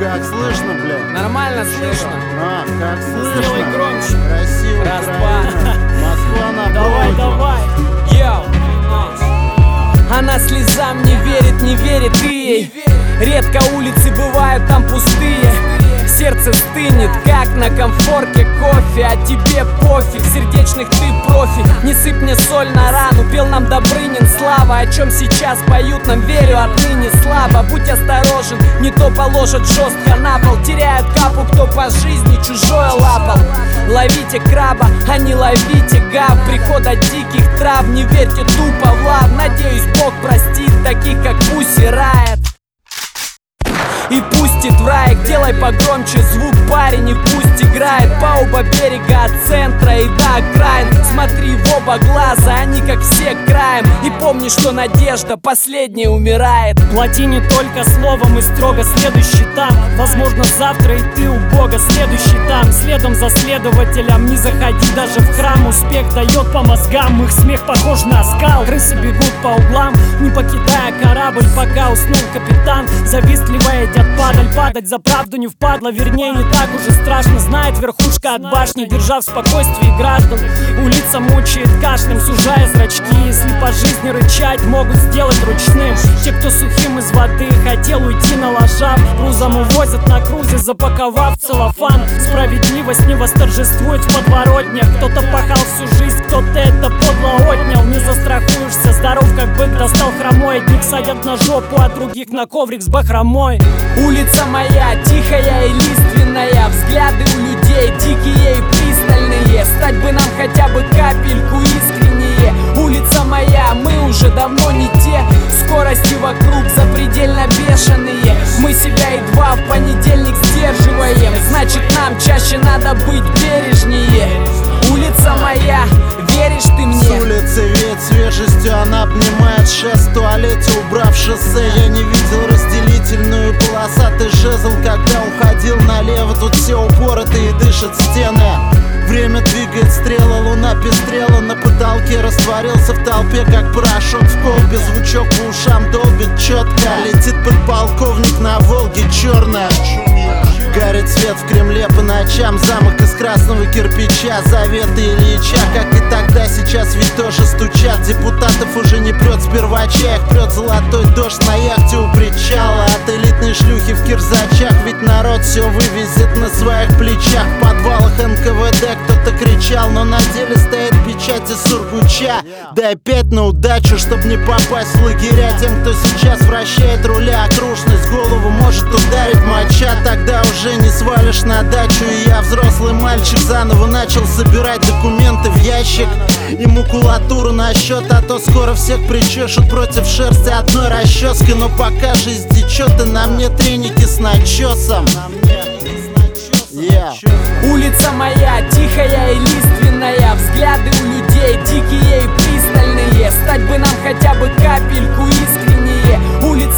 Как слышно, блядь? Нормально слышно. Как слышно? Сделай громче. Красиво, Раз, Украина. Москва на Давай, проводе. давай. Йоу. Она слезам не верит ты ей. Редко улицы бывают там пустые. Сердце стынет, как на комфорке кофе. А тебе пофиг, сердечных ты профи. Не сыпь мне соль на рану, пел нам Добрынин слава. О чем сейчас поют нам, верю отныне слабо. Будь осторожен, не то положат жестко на пол. Теряют капу, кто по жизни чужое лапал. Ловите краба, а не ловите гав. Прихода диких трав, не верьте тупо в лав. Надеюсь, Бог простит таких, как Пусси Райот и пустит в рай. Делай погромче звук, парень, и пусть играет по оба берега, от центра и до окраин. Смотри в оба глаза, они как все краем. И помни, что надежда последняя умирает. Плати не только словом и строго следующий там. Возможно, завтра и ты у Бога следующий там. Следом за следователем не заходи даже в храм. Успех дает по мозгам, их смех похож на оскал. Крысы бегут по углам, не покидая корабль, пока уснул капитан. Завистливая идет падать за правду не впадло. Вернее, не так уже страшно, знает верхушка от башни. Держа в спокойствии граждан, улица мучает кашлем, сужая зрачки. Если по жизни рычать, могут сделать ручным. Те, кто сухим из воды хотел уйти налажав, грузом увозят на крузе, запаковав целлофан. Справедливость не восторжествует в подворотнях. Кто-то пахал всю жизнь, кто-то это подло отнял. Не застрахуешься, здоров как бык, достал хромой. Одних садят на жопу, а других на коврик с бахромой. Улица моя, тихая и лиственная. Взгляды у людей дикие и пристальные. Стать бы нам хотя бы капельку искреннее. Улица моя, мы уже давно не те. Скорости вокруг запредельно бешеные. Мы себя едва в понедельник сдерживаем. Значит, нам чаще надо быть бережнее. Улица моя, веришь ты мне? С улицы веет свежестью, она обнимает шест. В туалете убрав шоссе, я не видел разделительную полосатый жезл. Когда уходил налево, тут все упоротые и дышат стены. Время двигает стрелы, луна пестрела. На потолке растворился в толпе, как порошок в колбе. Звучок по ушам долбит четко. Летит подполковник на Волге черная. Горит свет в Кремле по ночам. Замок из красного кирпича. Заветы Ильича, как и тогда, сейчас ведь тоже стучат. Депутатов уже не прет с первача, их прет золотой дождь на яхте у причала. От элитной шлюхи в кирзачах, ведь народ все вывезет на своих плечах. В подвалах НКВД кто-то кричал, но на деле стоит печать из Сургуча. Да опять на удачу, чтоб не попасть в лагеря. Тем, кто сейчас вращает руля, окружность голову может ударить моча. Тогда уже не свалишь на дачу. И я, взрослый мальчик, заново начал собирать документы в ящик и макулатуру на счет. А то скоро всех причешут против шерсти одной расческой. Но пока жизнь течет, и на мне треники с начесом. Улица моя, тихая и лиственная. Взгляды у людей дикие и пристальные. Стать бы нам хотя бы капельку искреннее. Улица